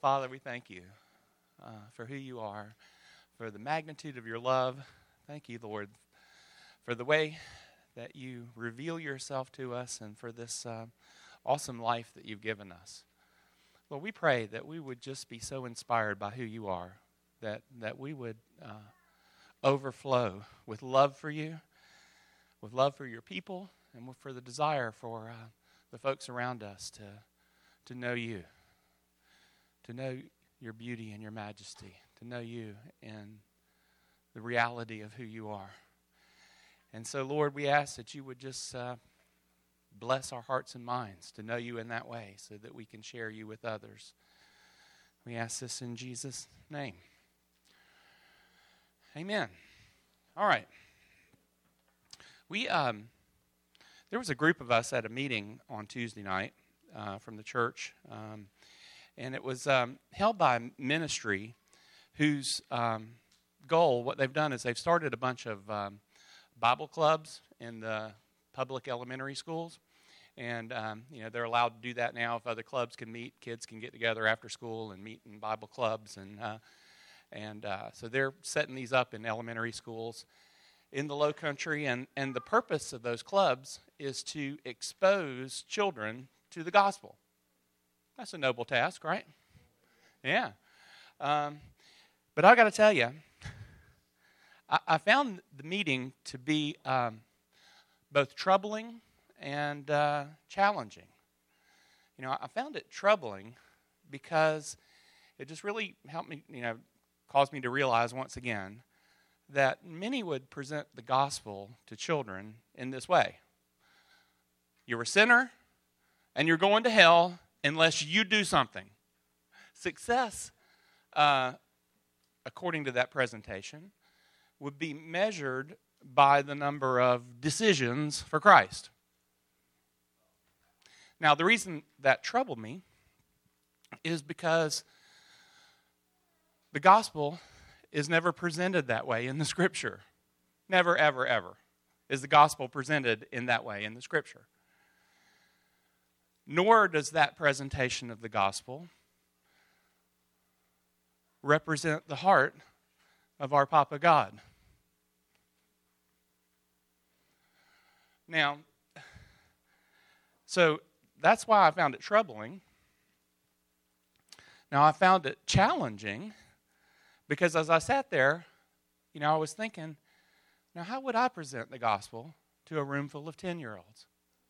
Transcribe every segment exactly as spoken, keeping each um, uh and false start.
Father, we thank you uh, for who you are, for the magnitude of your love. Thank you, Lord, for the way that you reveal yourself to us and for this uh, awesome life that you've given us. Lord, we pray that we would just be so inspired by who you are, that, that we would uh, overflow with love for you, with love for your people, and for the desire for uh, the folks around us to, to know you, to know your beauty and your majesty, to know you and the reality of who you are. And so, Lord, we ask that you would just uh, bless our hearts and minds to know you in that way so that we can share you with others. We ask this in Jesus' name. Amen. All right. We um, there was a group of us at a meeting on Tuesday night uh, from the church, um, and it was um, held by a ministry whose um, goal, what they've done is they've started a bunch of um, Bible clubs in the public elementary schools. And, um, you know, they're allowed to do that now. If other clubs can meet, kids can get together after school and meet in Bible clubs. And uh, and uh, so they're setting these up in elementary schools in the Low Country. And, and the purpose of those clubs is to expose children to the gospel. That's a noble task, right? Yeah. Um, but I got to tell you, I, I found the meeting to be um, both troubling and uh, challenging. You know, I found it troubling because it just really helped me, you know, caused me to realize once again that many would present the gospel to children in this way. You're a sinner, and you're going to hell unless you do something. Success, uh, according to that presentation, would be measured by the number of decisions for Christ. Now, the reason that troubled me is because the gospel is never presented that way in the Scripture. Never, ever, ever is the gospel presented in that way in the Scripture. Nor does that presentation of the gospel represent the heart of our Papa God. Now, so that's why I found it troubling. Now, I found it challenging because as I sat there, you know, I was thinking, now how would I present the gospel to a room full of ten-year-olds?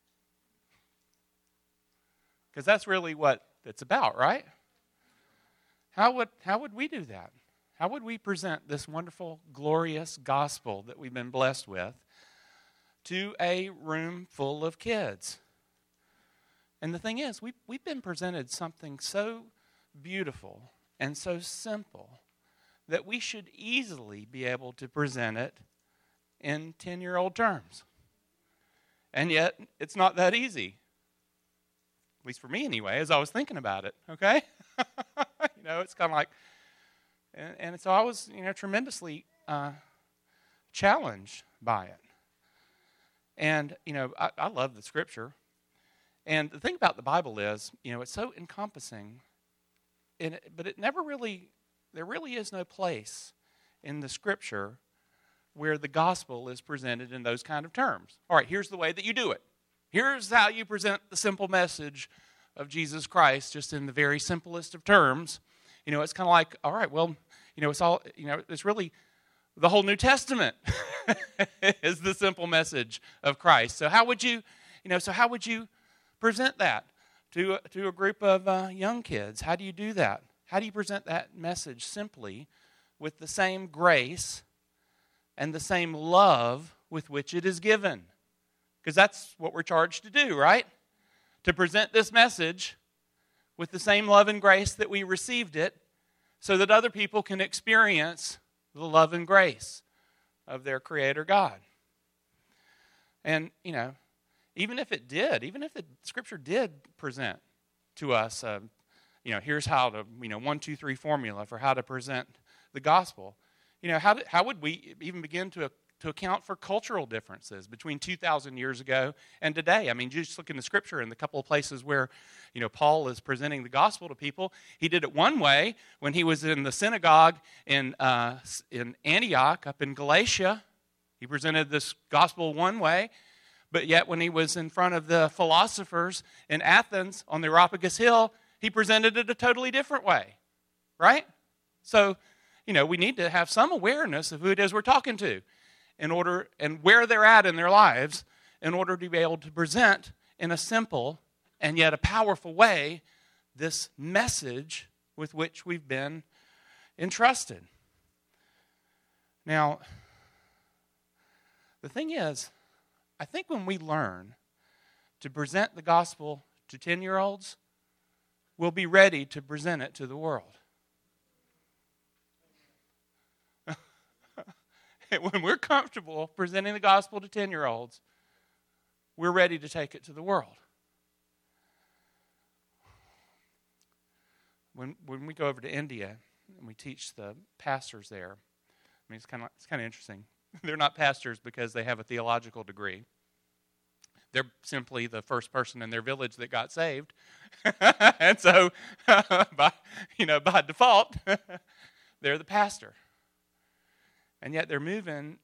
Because that's really what it's about, right? How would how would we do that? How would we present this wonderful, glorious gospel that we've been blessed with to a room full of kids? And the thing is, we, we've been presented something so beautiful and so simple that we should easily be able to present it in ten-year-old terms. And yet, it's not that easy. At least for me anyway, as I was thinking about it, okay? you know, it's kind of like, and, and so I was, you know, tremendously uh, challenged by it. And, you know, I, I love the Scripture. And the thing about the Bible is, you know, it's so encompassing, and it, but it never really, there really is no place in the Scripture where the gospel is presented in those kind of terms. All right, here's the way that you do it. Here's how you present the simple message of Jesus Christ, just in the very simplest of terms. You know, it's kind of like, all right, well, you know, it's all, you know, it's really the whole New Testament is the simple message of Christ. So how would you, you know, so how would you present that to to a group of uh, young kids? How do you do that? How do you present that message simply with the same grace and the same love with which it is given? Because that's what we're charged to do, right? To present this message with the same love and grace that we received it so that other people can experience the love and grace of their Creator God. And, you know, even if it did, even if the Scripture did present to us, uh, you know, here's how to, you know, one, two, three formula for how to present the gospel. You know, how, do, how would we even begin to to account for cultural differences between two thousand years ago and today. I mean, just look in the scripture in the couple of places where, you know, Paul is presenting the gospel to people. He did it one way when he was in the synagogue in, uh, in Antioch up in Galatia. He presented this gospel one way. But yet when he was in front of the philosophers in Athens on the Areopagus Hill, he presented it a totally different way, right? So, you know, we need to have some awareness of who it is we're talking to in order, and where they're at in their lives, in order to be able to present in a simple and yet a powerful way this message with which we've been entrusted. Now, the thing is, I think when we learn to present the gospel to ten-year-olds, we'll be ready to present it to the world. When we're comfortable presenting the gospel to ten-year-olds, we're ready to take it to the world. When when we go over to India and we teach the pastors there, I mean, it's kind of it's kind of interesting. They're not pastors because they have a theological degree. They're simply the first person in their village that got saved. And so, by, you know, by default, they're the pastor. And yet they're moving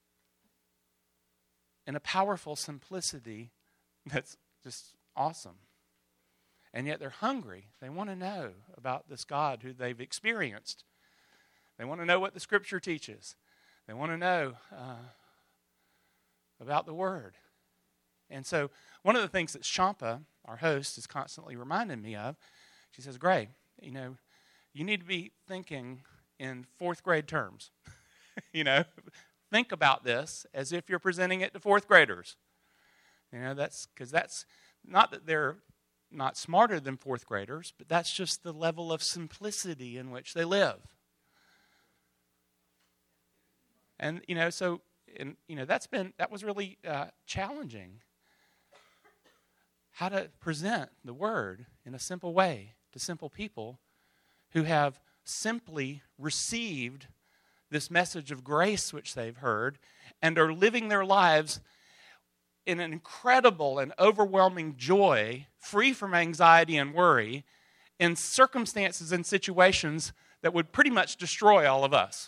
in a powerful simplicity that's just awesome. And yet they're hungry. They want to know about this God who they've experienced. They want to know what the Scripture teaches. They want to know uh, about the Word. And so one of the things that Shampa, our host, is constantly reminding me of, she says, Gray, you know, you need to be thinking in fourth grade terms. You know, think about this as if you're presenting it to fourth graders. You know, that's because that's not that they're not smarter than fourth graders, but that's just the level of simplicity in which they live. And, you know, so, and, you know, that's been, that was really uh, challenging. How to present the Word in a simple way to simple people who have simply received this message of grace which they've heard and are living their lives in an incredible and overwhelming joy, free from anxiety and worry, in circumstances and situations that would pretty much destroy all of us.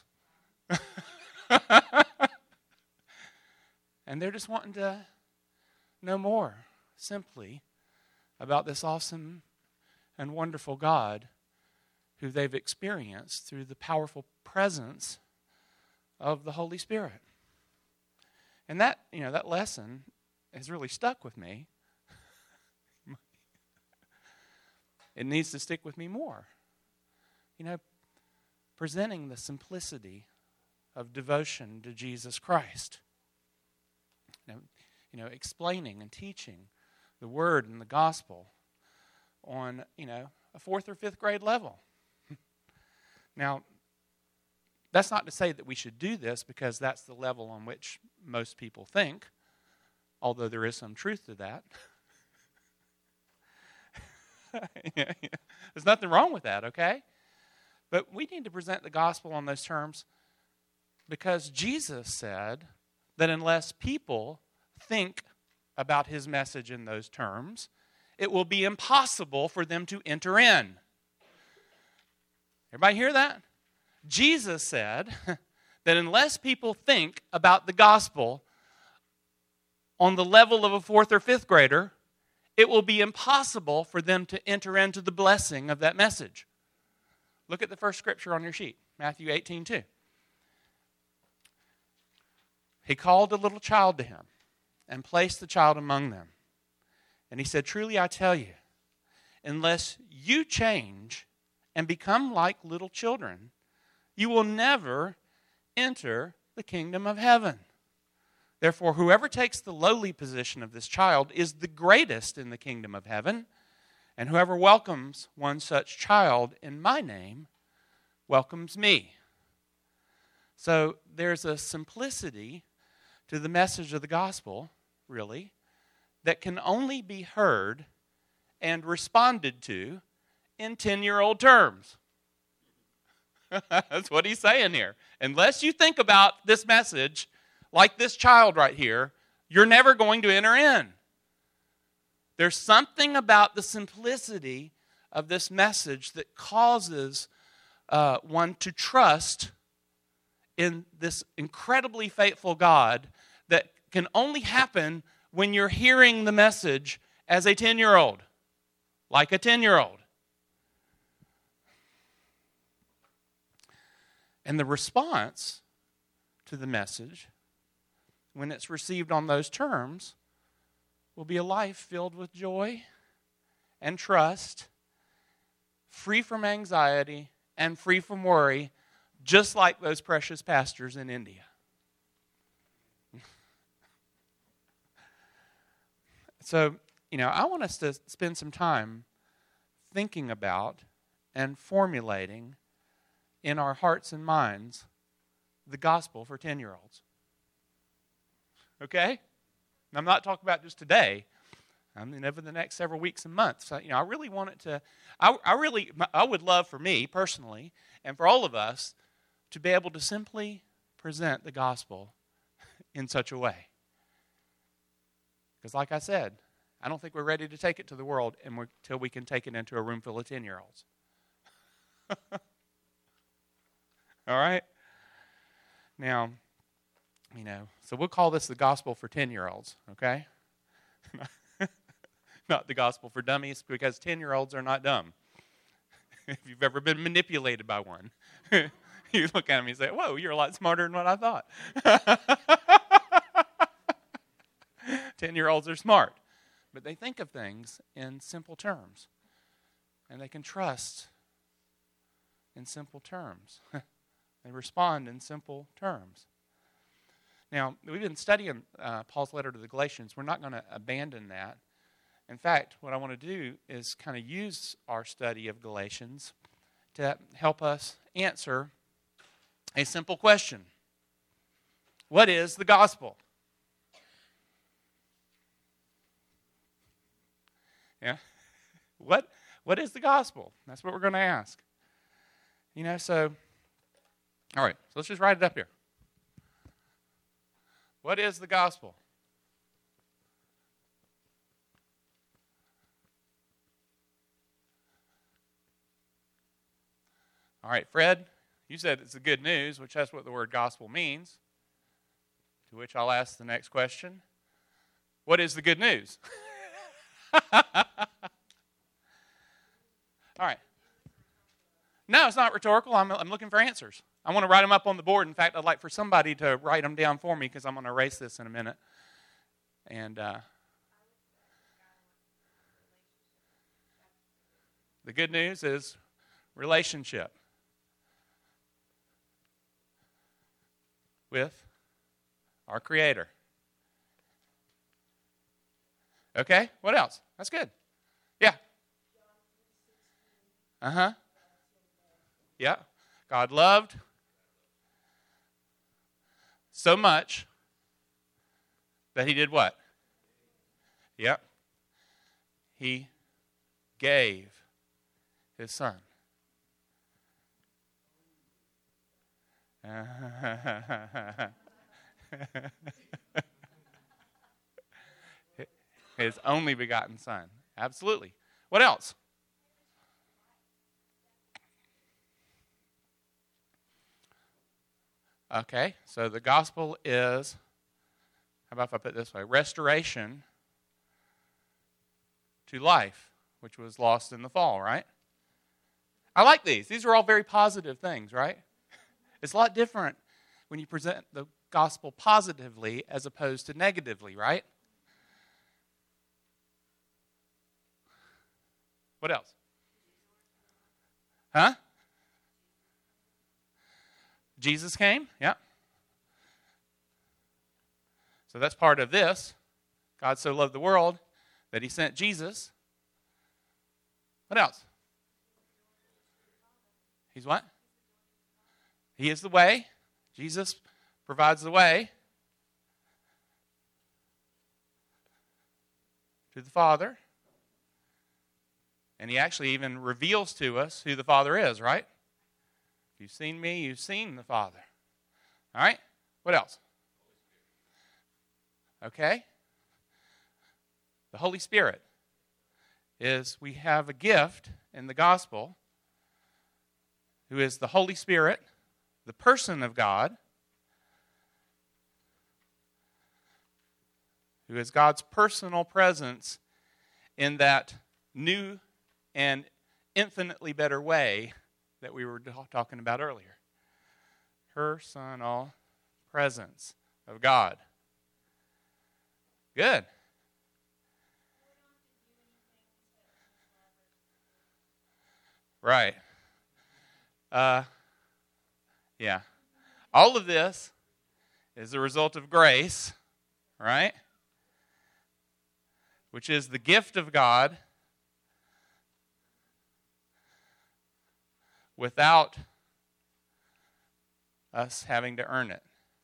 And they're just wanting to know more, simply, about this awesome and wonderful God who they've experienced through the powerful presence of the Holy Spirit. And that, you know, that lesson has really stuck with me. It needs to stick with me more. You know, presenting the simplicity of devotion to Jesus Christ. You know, you know, explaining and teaching the Word and the Gospel on, you know, a fourth or fifth grade level. Now, that's not to say that we should do this because that's the level on which most people think, although there is some truth to that. yeah, yeah. There's nothing wrong with that, okay? But we need to present the gospel on those terms because Jesus said that unless people think about his message in those terms, it will be impossible for them to enter in. Everybody hear that? Jesus said that unless people think about the gospel on the level of a fourth or fifth grader, it will be impossible for them to enter into the blessing of that message. Look at the first scripture on your sheet, Matthew eighteen two. He called a little child to him and placed the child among them. And he said, truly I tell you, unless you change and become like little children, you will never enter the kingdom of heaven. Therefore, whoever takes the lowly position of this child is the greatest in the kingdom of heaven, and whoever welcomes one such child in my name welcomes me. So there's a simplicity to the message of the gospel, really, that can only be heard and responded to in ten-year-old terms. That's what he's saying here. Unless you think about this message like this child right here, you're never going to enter in. There's something about the simplicity of this message that causes uh, one to trust in this incredibly faithful God that can only happen when you're hearing the message as a ten-year-old, like a ten-year-old. And the response to the message, when it's received on those terms, will be a life filled with joy and trust, free from anxiety and free from worry, just like those precious pastors in India. So, you know, I want us to spend some time thinking about and formulating in our hearts and minds the gospel for ten-year-olds. Okay? And I'm not talking about just today. I mean, over the next several weeks and months. So, you know, I really want it to, I, I really, I would love for me personally, and for all of us, to be able to simply present the gospel in such a way. Because like I said, I don't think we're ready to take it to the world until we can take it into a room full of ten-year-olds. All right? Now, you know, so we'll call this the gospel for ten-year-olds, okay? Not the gospel for dummies, because ten-year-olds are not dumb. If you've ever been manipulated by one, you look at them and you say, whoa, you're a lot smarter than what I thought. ten-year-olds are smart, but they think of things in simple terms, and they can trust in simple terms. They respond in simple terms. Now, we've been studying uh, Paul's letter to the Galatians. We're not going to abandon that. In fact, what I want to do is kind of use our study of Galatians to help us answer a simple question. What is the gospel? Yeah? What, what is the gospel? That's what we're going to ask. You know, so, all right, so let's just write it up here. What is the gospel? All right, Fred, you said it's the good news, which that's what the word gospel means. To which I'll ask the next question. What is the good news? All right. No, it's not rhetorical. I'm, I'm looking for answers. I want to write them up on the board. In fact, I'd like for somebody to write them down for me because I'm going to erase this in a minute. And uh, the good news is relationship with our Creator. Okay, what else? That's good. Yeah. Uh-huh. Yeah. God loved so much that he did what? Yep. He gave his son. His only begotten son. Absolutely. What else? Okay, so the gospel is, how about if I put it this way, restoration to life, which was lost in the fall, right? I like these. These are all very positive things, right? It's a lot different when you present the gospel positively as opposed to negatively, right? What else? Huh? Jesus came, yeah. So that's part of this. God so loved the world that he sent Jesus. What else? He's what? He is the way. Jesus provides the way to the Father. And he actually even reveals to us who the Father is, right? If you've seen me, you've seen the Father. All right? What else? Okay? The Holy Spirit is, we have a gift in the gospel who is the Holy Spirit, the person of God, who is God's personal presence in that new and infinitely better way that we were talking about earlier. Personal presence of God. Good. Right. Uh, yeah. All of this is a result of grace, right? Which is the gift of God without us having to earn it.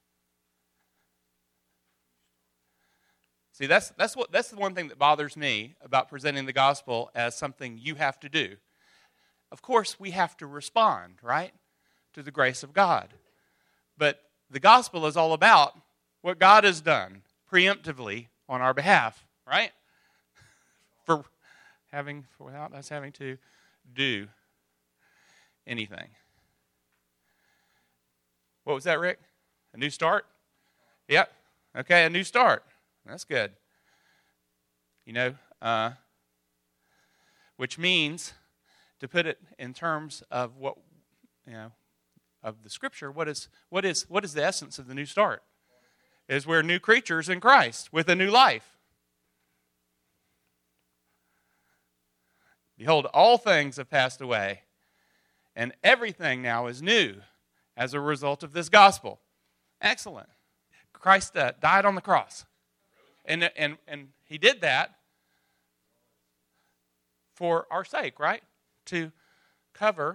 See, that's that's what that's the one thing that bothers me about presenting the gospel as something you have to do. Of course, we have to respond, right, to the grace of God. But the gospel is all about what God has done preemptively on our behalf, right? For having, for without us having to do anything. What was that, Rick? A new start? Yep. Okay, a new start. That's good. You know, uh, which means, to put it in terms of what, you know, of the Scripture, what is what is what is the essence of the new start? Is we're new creatures in Christ with a new life. Behold, all things have passed away, and everything now is new as a result of this gospel. Excellent. Christ uh, died on the cross. And, and, and he did that for our sake, right? To cover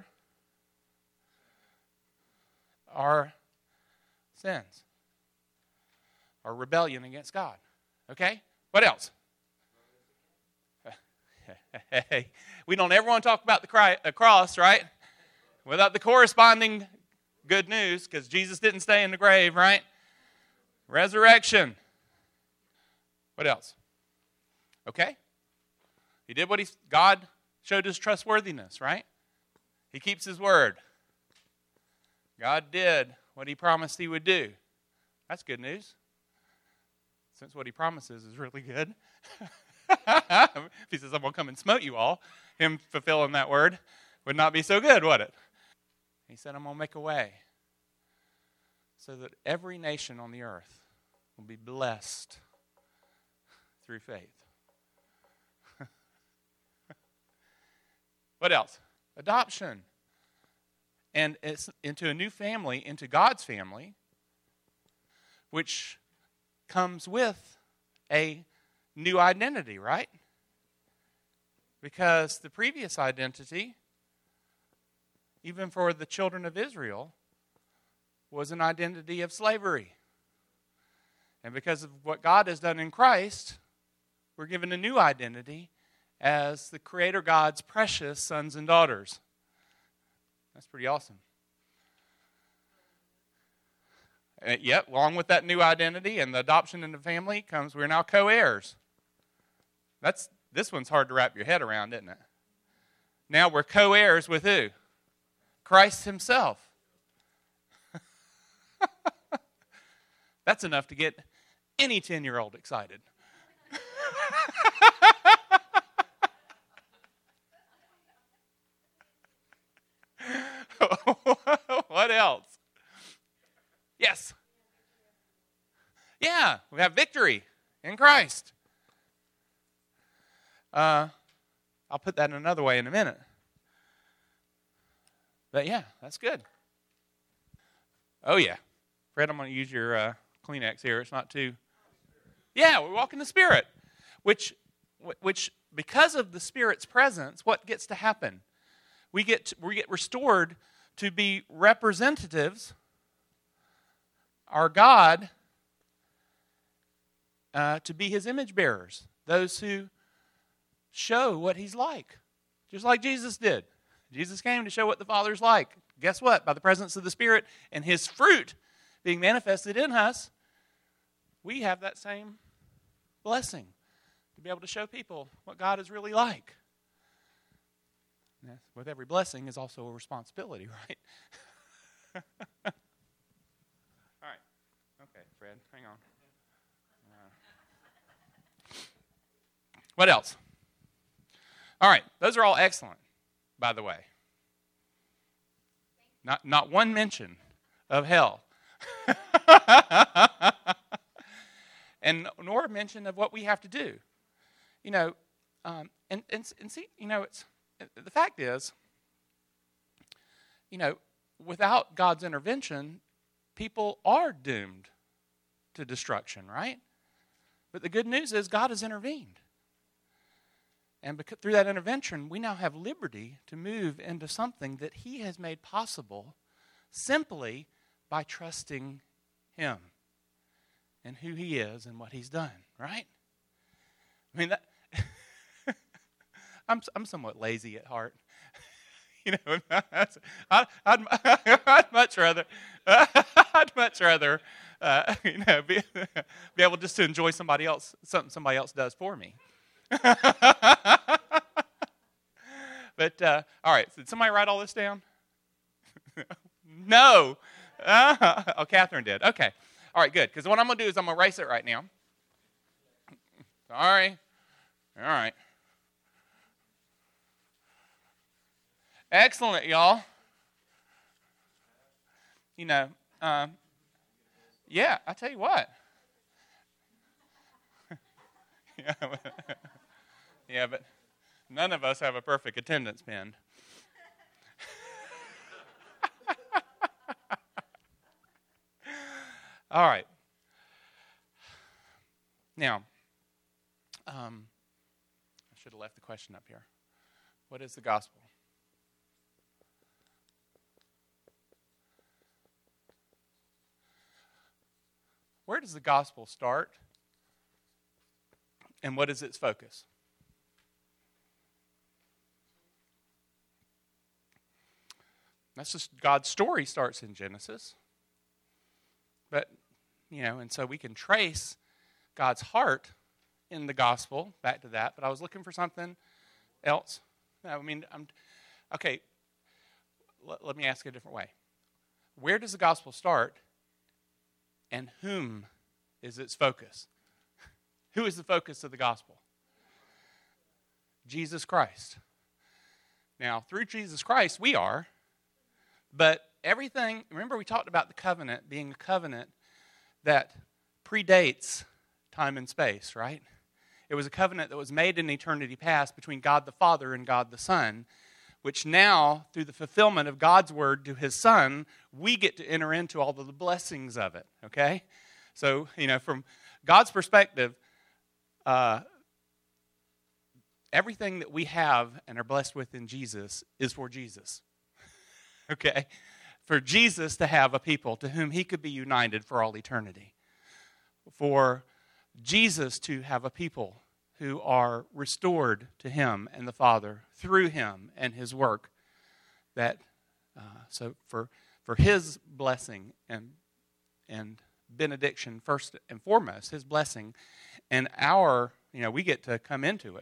our sins, our rebellion against God. Okay? What else? Hey, we don't ever want to talk about the cross, right? Without the corresponding good news, because Jesus didn't stay in the grave, right? Resurrection. What else? Okay? He did what he, God showed his trustworthiness, right? He keeps his word. God did what he promised he would do. That's good news. Since what he promises is really good. If he says, I'm going to come and smote you all, him fulfilling that word would not be so good, would it? He said, I'm going to make a way so that every nation on the earth will be blessed through faith. What else? Adoption. And it's into a new family, into God's family, which comes with a new identity, right? Because the previous identity, even for the children of Israel, was an identity of slavery. And because of what God has done in Christ, we're given a new identity as the Creator God's precious sons and daughters. That's pretty awesome. Uh, yep, along with that new identity and the adoption into the family comes we're now co-heirs. That's this one's hard to wrap your head around, isn't it? Now we're co-heirs with who? Christ himself. That's enough to get any ten-year-old excited. What else? Yes. Yeah, we have victory in Christ. Uh, I'll put that in another way in a minute. But yeah, that's good. Oh yeah. Fred, I'm going to use your uh, Kleenex here. It's not too... Yeah, we walk in the Spirit. Which, which, because of the Spirit's presence, what gets to happen? We get to, we get restored to be representatives. Our God, uh, to be his image bearers. Those who show what he's like. Just like Jesus did. Jesus came to show what the Father's like. Guess what? By the presence of the Spirit and his fruit being manifested in us, we have that same blessing to be able to show people what God is really like. And with every blessing is also a responsibility, right? All right. Okay, Fred, hang on. Uh, what else? All right, those are all excellent, by the way. Not, not one mention of hell. And nor a mention of what we have to do. You know, um, and, and, and see, you know, it's the fact is, you know, without God's intervention, people are doomed to destruction, right? But the good news is God has intervened. And because, through that intervention, we now have liberty to move into something that He has made possible simply by trusting Him and who He is and what He's done, right? I mean, that, I'm I'm somewhat lazy at heart. You know, I'd, I'd, I'd much rather, I'd much rather, uh, you know, be, be able just to enjoy somebody else, something somebody else does for me. But, uh, all right, so did somebody write all this down? No. Uh, oh, Catherine did. Okay. All right, good. Because what I'm going to do is I'm going to erase it right now. Sorry. All right. Excellent, y'all. You know, um, yeah, I tell you what. yeah, but, yeah, but none of us have a perfect attendance pin. All right. Now, um, I should have left the question up here. What is the gospel? Where does the gospel start? And what is its focus? That's just God's story starts in Genesis. But, you know, and so we can trace God's heart in the gospel back to that. But I was looking for something else. No, I mean, I'm, okay, let, let me ask it a different way. Where does the gospel start? And whom is its focus? Who is the focus of the gospel? Jesus Christ. Now, through Jesus Christ, we are. But everything, remember we talked about the covenant being a covenant that predates time and space, right? It was a covenant that was made in eternity past between God the Father and God the Son, which now, through the fulfillment of God's word to His Son, we get to enter into all of the blessings of it, okay? So, you know, from God's perspective, uh, everything that we have and are blessed with in Jesus is for Jesus, okay? For Jesus to have a people to whom He could be united for all eternity. For Jesus to have a people who are restored to Him and the Father through Him and His work. That uh, so for for His blessing and and benediction first and foremost, His blessing, and our, you know, we get to come into it.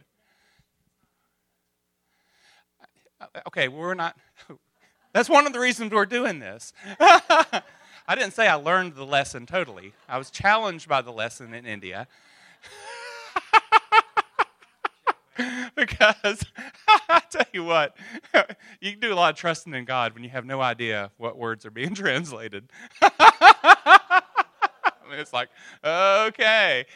Okay, we're not. That's one of the reasons we're doing this. I didn't say I learned the lesson totally. I was challenged by the lesson in India. Because, I tell you what, you can do a lot of trusting in God when you have no idea what words are being translated. I mean, it's like, okay.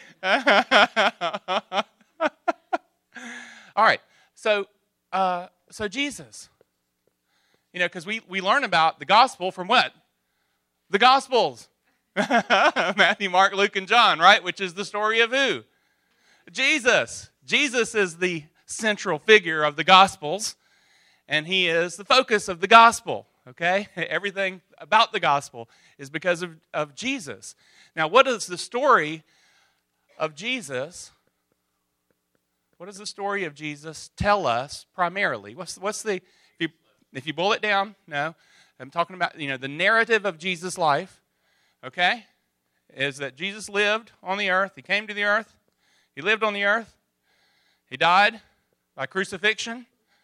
All right, so uh, so Jesus. You know, because we, we learn about the gospel from what? The Gospels. Matthew, Mark, Luke, and John, right? Which is the story of who? Jesus. Jesus is the central figure of the Gospels, and He is the focus of the gospel, okay? Everything about the gospel is because of, of Jesus. Now, what does the story of Jesus, what does the story of Jesus tell us primarily? What's, what's the, if you, if you boil it down, no, I'm talking about, you know, the narrative of Jesus' life, okay, is that Jesus lived on the earth. He came to the earth. He lived on the earth. He died by crucifixion.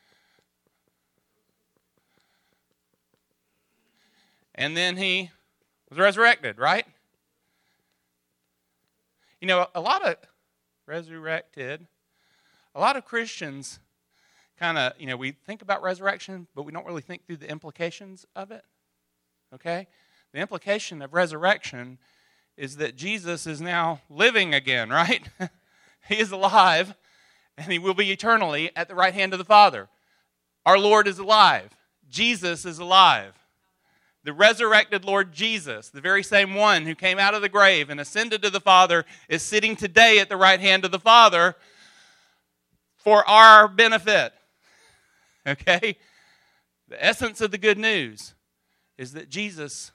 And then he was resurrected, right? You know, a lot of resurrected, a lot of Christians kind of, you know, we think about resurrection, but we don't really think through the implications of it. Okay? The implication of resurrection is that Jesus is now living again, right? He is alive, and he will be eternally at the right hand of the Father. Our Lord is alive. Jesus is alive. The resurrected Lord Jesus, the very same one who came out of the grave and ascended to the Father, is sitting today at the right hand of the Father for our benefit. Okay? The essence of the good news is that Jesus,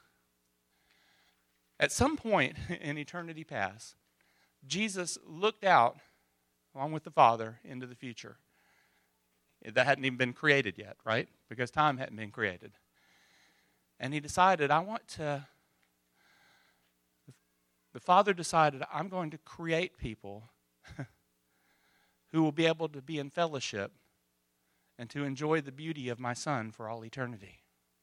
at some point in eternity past, Jesus looked out, along with the Father, into the future. That hadn't even been created yet, right? Because time hadn't been created. And he decided, I want to, the Father decided, I'm going to create people who will be able to be in fellowship and to enjoy the beauty of my Son for all eternity.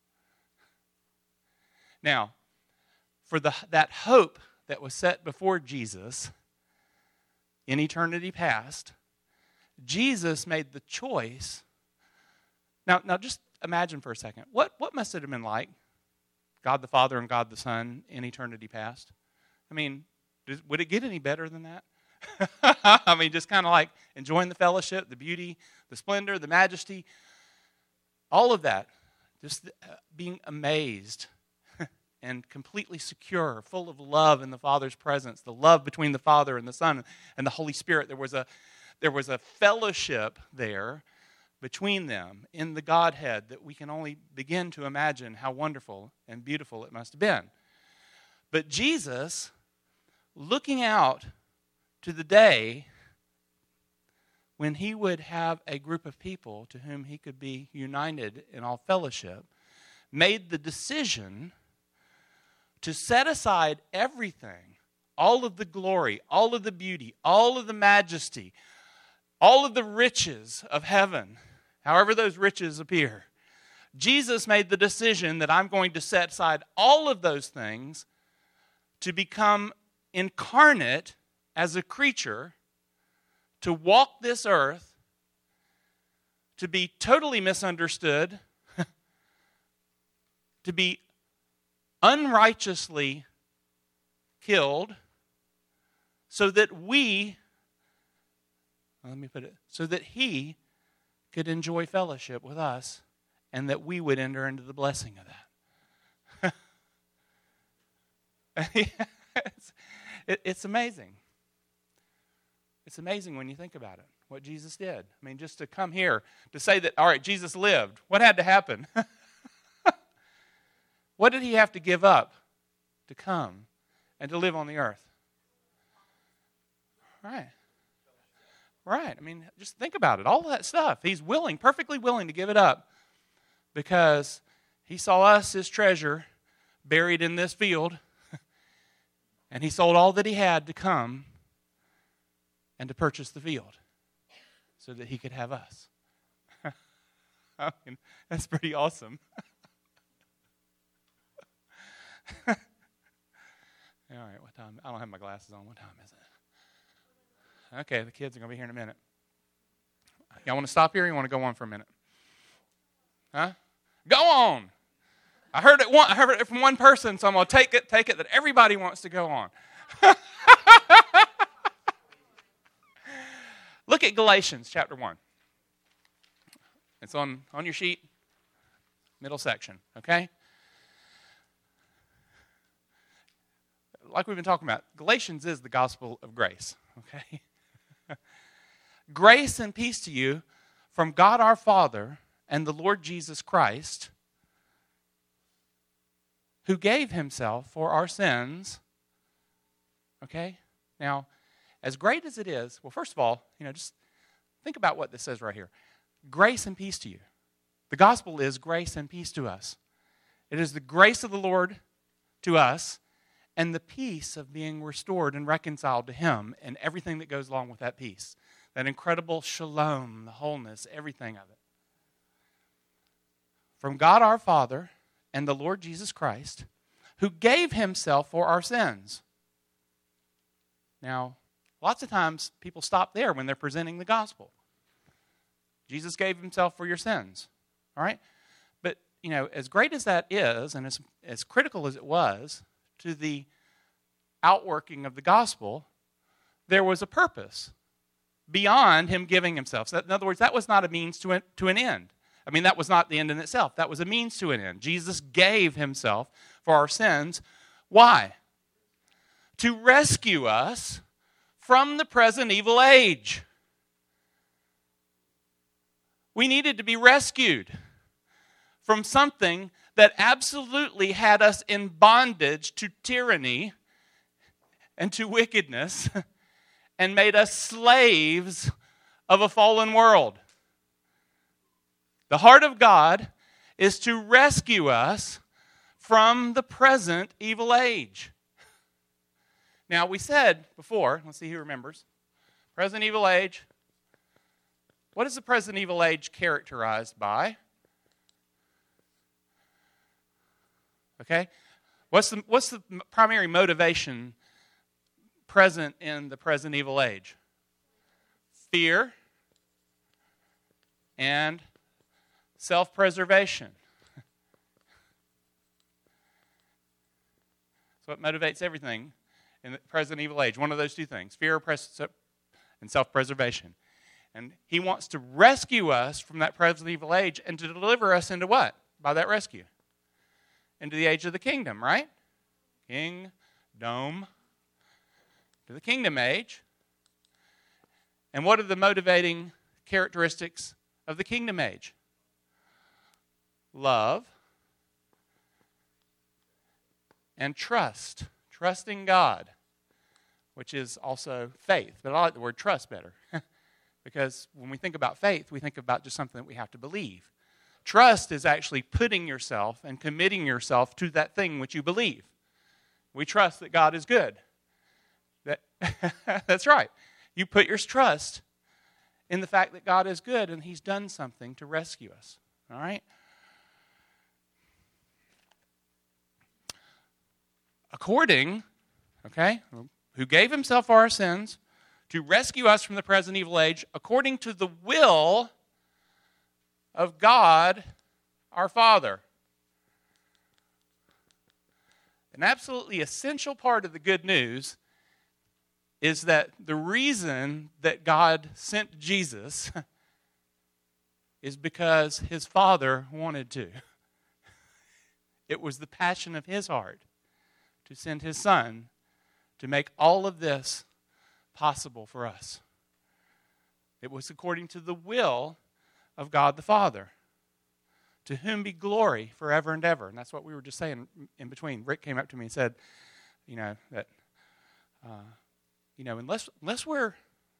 Now, for the, that hope that was set before Jesus in eternity past, Jesus made the choice. Now, now just imagine for a second, what, what must it have been like, God the Father and God the Son in eternity past? I mean, does, would it get any better than that? I mean, just kind of like enjoying the fellowship, the beauty, the splendor, the majesty, all of that. Just being amazed and completely secure, full of love in the Father's presence, the love between the Father and the Son and the Holy Spirit. There was a, there was a fellowship there between them in the Godhead that we can only begin to imagine how wonderful and beautiful it must have been. But Jesus, looking out to the day when he would have a group of people to whom he could be united in all fellowship, made the decision to set aside everything, all of the glory, all of the beauty, all of the majesty, all of the riches of heaven, however those riches appear. Jesus made the decision that I'm going to set aside all of those things to become incarnate as a creature, to walk this earth, to be totally misunderstood, to be unrighteously killed, so that we, let me put it, so that he could enjoy fellowship with us and that we would enter into the blessing of that. it's, it, it's amazing. It's amazing when you think about it, what Jesus did. I mean, just to come here to say that, all right, Jesus lived. What had to happen? What did he have to give up to come and to live on the earth? Right. Right. I mean, just think about it. All of that stuff. He's willing, perfectly willing to give it up because he saw us, his treasure, buried in this field, and he sold all that he had to come and to purchase the field so that he could have us. I mean, that's pretty awesome. All right, what time? I don't have my glasses on. What time is it? Okay, the kids are going to be here in a minute. Y'all want to stop here or you want to go on for a minute? Huh? Go on. I heard it one, I heard it from one person, so I'm going to take it, take it that everybody wants to go on. Look at Galatians chapter one. It's on, on your sheet, middle section, okay? Like we've been talking about, Galatians is the gospel of grace, okay? Grace and peace to you from God our Father and the Lord Jesus Christ, who gave himself for our sins, okay? Now, as great as it is, well, first of all, you know, just think about what this says right here. Grace and peace to you. The gospel is grace and peace to us. It is the grace of the Lord to us and the peace of being restored and reconciled to Him and everything that goes along with that peace. That incredible shalom, the wholeness, everything of it. From God our Father and the Lord Jesus Christ, who gave Himself for our sins. Now, lots of times people stop there when they're presenting the gospel. Jesus gave Himself for your sins. All right? But, you know, as great as that is, and as, as critical as it was to the outworking of the gospel, there was a purpose beyond Him giving Himself. So that, in other words, that was not a means to an, to an end. I mean, that was not the end in itself. That was a means to an end. Jesus gave Himself for our sins. Why? To rescue us from the present evil age. We needed to be rescued from something that absolutely had us in bondage to tyranny and to wickedness and made us slaves of a fallen world. The heart of God is to rescue us from the present evil age. Now, we said before, let's see who remembers, present evil age. What is the present evil age characterized by? Okay? What's the, what's the primary motivation present in the present evil age? Fear and self-preservation. That's what motivates everything in the present evil age. One of those two things, fear and self-preservation. And He wants to rescue us from that present evil age and to deliver us into what? By that rescue. Into the age of the kingdom, right? Kingdom. To the kingdom age. And what are the motivating characteristics of the kingdom age? Love and trust. Trusting God, which is also faith. But I like the word trust better. Because when we think about faith, we think about just something that we have to believe. Trust is actually putting yourself and committing yourself to that thing which you believe. We trust that God is good. That, that's right. You put your trust in the fact that God is good and He's done something to rescue us. All right? According, okay, who gave Himself for our sins to rescue us from the present evil age, according to the will of God, our Father. An absolutely essential part of the good news is that the reason that God sent Jesus is because His Father wanted to. It was the passion of His heart to send His Son to make all of this possible for us. It was according to the will of God the Father, to whom be glory forever and ever. And that's what we were just saying in between. Rick came up to me and said, you know, that, uh, you know, unless unless we're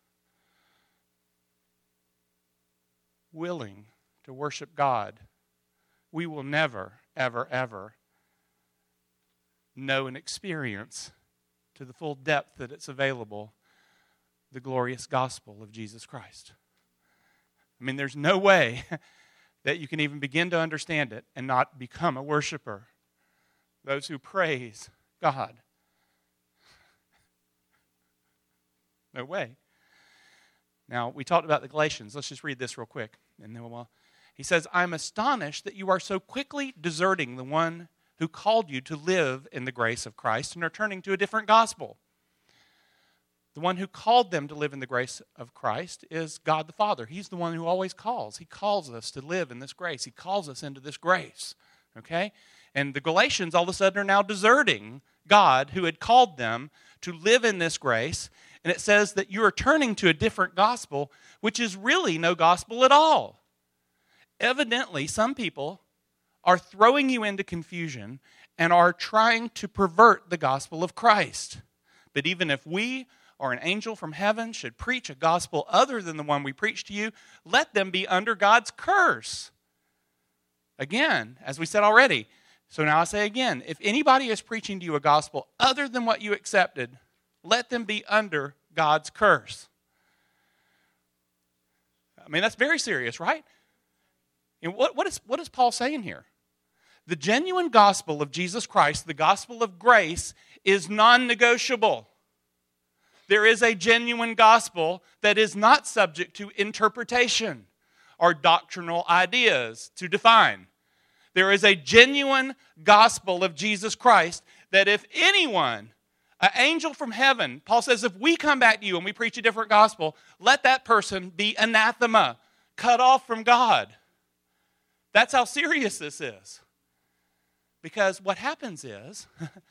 willing to worship God, we will never, ever, ever know and experience to the full depth that it's available the glorious gospel of Jesus Christ. I mean, there's no way that you can even begin to understand it and not become a worshiper. Those who praise God. No way. Now, we talked about the Galatians. Let's just read this real quick. And then we'll, he says, I'm astonished that you are so quickly deserting the one who called you to live in the grace of Christ and are turning to a different gospel. The one who called them to live in the grace of Christ is God the Father. He's the one who always calls. He calls us to live in this grace. He calls us into this grace. Okay? And the Galatians all of a sudden are now deserting God who had called them to live in this grace. And it says that you are turning to a different gospel, which is really no gospel at all. Evidently, some people are throwing you into confusion and are trying to pervert the gospel of Christ. But even if we or an angel from heaven should preach a gospel other than the one we preach to you, let them be under God's curse. Again, as we said already, So now I say again, if anybody is preaching to you a gospel other than what you accepted, let them be under God's curse. I mean, that's very serious, right? And what, what, is, what is Paul saying here? The genuine gospel of Jesus Christ, the gospel of grace, is non-negotiable. There is a genuine gospel that is not subject to interpretation or doctrinal ideas to define. There is a genuine gospel of Jesus Christ that if anyone, an angel from heaven, Paul says, if we come back to you and we preach a different gospel, let that person be anathema, cut off from God. That's how serious this is. Because what happens is,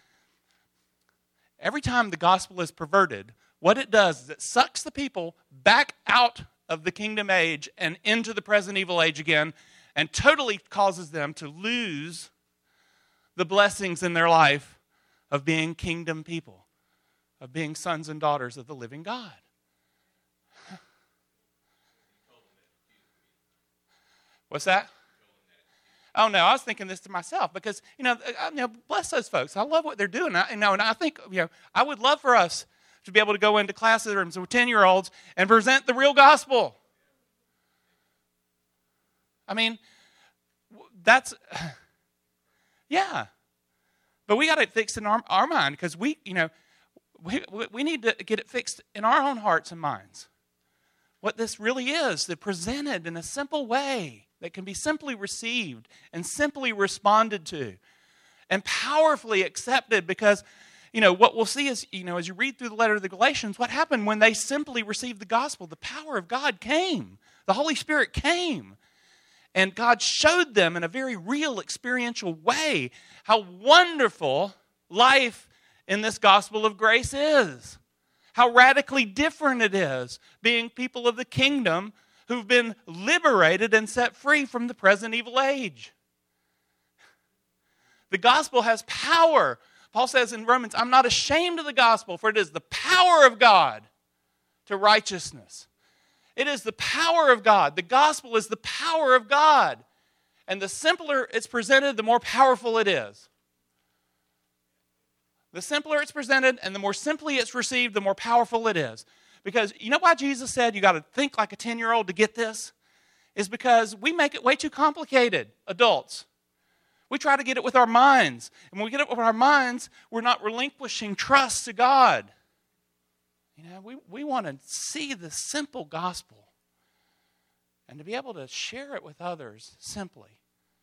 every time the gospel is perverted, what it does is it sucks the people back out of the kingdom age and into the present evil age again, and totally causes them to lose the blessings in their life of being kingdom people, of being sons and daughters of the living God. What's that? Oh no, I was thinking this to myself because, you know, I, you know, bless those folks. I love what they're doing. I, you know, and I think, you know, I would love for us to be able to go into classrooms with ten-year-olds and present the real gospel. I mean, that's, yeah. But we got it fixed in our, our mind because we, you know, we, we need to get it fixed in our own hearts and minds. What this really is, that presented in a simple way that can be simply received and simply responded to and powerfully accepted because, you know, what we'll see is, you know, as you read through the letter of the Galatians, what happened when they simply received the gospel? The power of God came. The Holy Spirit came. And God showed them in a very real, experiential way how wonderful life in this gospel of grace is. How radically different it is being people of the kingdom who've been liberated and set free from the present evil age. The gospel has power. Paul says in Romans, I'm not ashamed of the gospel, for it is the power of God to righteousness. It is the power of God. The gospel is the power of God. And the simpler it's presented, the more powerful it is. The simpler it's presented and the more simply it's received, the more powerful it is. Because you know why Jesus said you got to think like a ten-year-old to get this? Is because we make it way too complicated, adults. We try to get it with our minds. And when we get it with our minds, we're not relinquishing trust to God. You know, we, we want to see the simple gospel and to be able to share it with others simply.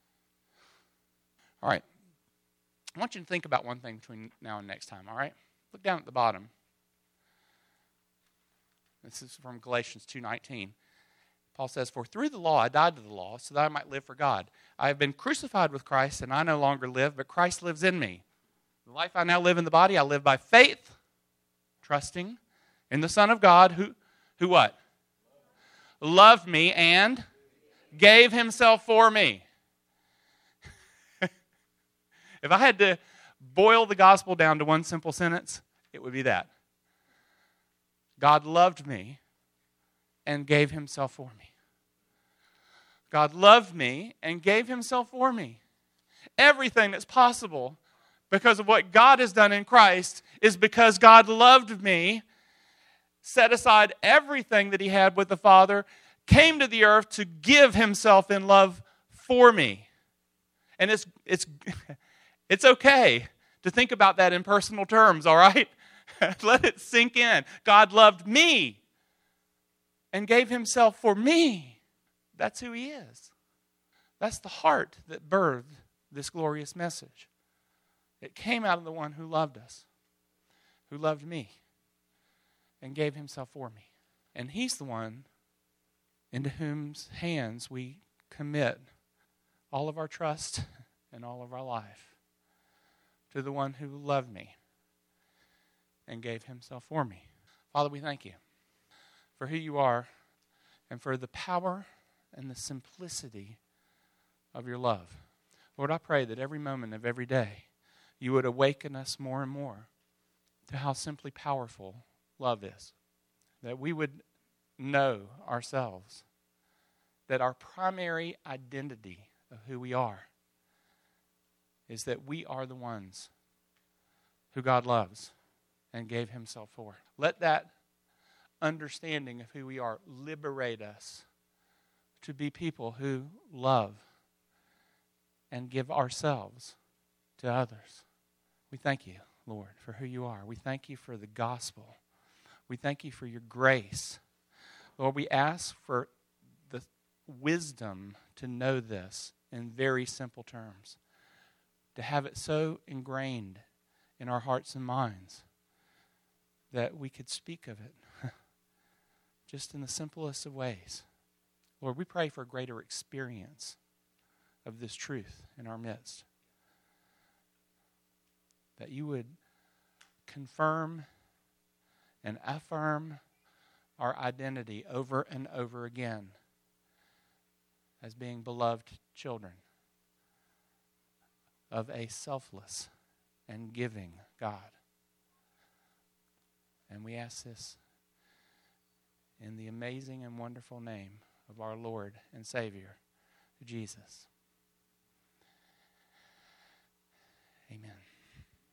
All right. I want you to think about one thing between now and next time, all right? Look down at the bottom. This is from Galatians two nineteen. Paul says, for through the law I died to the law so that I might live for God. I have been crucified with Christ, and I no longer live, but Christ lives in me. The life I now live in the body, I live by faith, trusting in the Son of God, who, who what? Loved me and gave himself for me. If I had to boil the gospel down to one simple sentence, it would be that. God loved me and gave himself for me. God loved me and gave himself for me. Everything that's possible because of what God has done in Christ is because God loved me, set aside everything that he had with the Father, came to the earth to give himself in love for me. And it's it's it's okay to think about that in personal terms, all right? Let it sink in. God loved me and gave himself for me. That's who he is. That's the heart that birthed this glorious message. It came out of the one who loved us, who loved me, and gave himself for me. And he's the one into whose hands we commit all of our trust and all of our life, to the one who loved me and gave himself for me. Father, we thank you for who you are and for the power and the simplicity of your love. Lord, I pray that every moment of every day you would awaken us more and more to how simply powerful love is. That we would know ourselves, that our primary identity of who we are is that we are the ones who God loves and gave himself for. Let that understanding of who we are liberate us to be people who love and give ourselves to others. We thank you, Lord, for who you are. We thank you for the gospel. We thank you for your grace. Lord, we ask for the wisdom to know this in very simple terms, to have it so ingrained in our hearts and minds that we could speak of it just in the simplest of ways. Lord, we pray for a greater experience of this truth in our midst, that you would confirm and affirm our identity over and over again as being beloved children of a selfless and giving God. And we ask this in the amazing and wonderful name of our Lord and Savior, Jesus.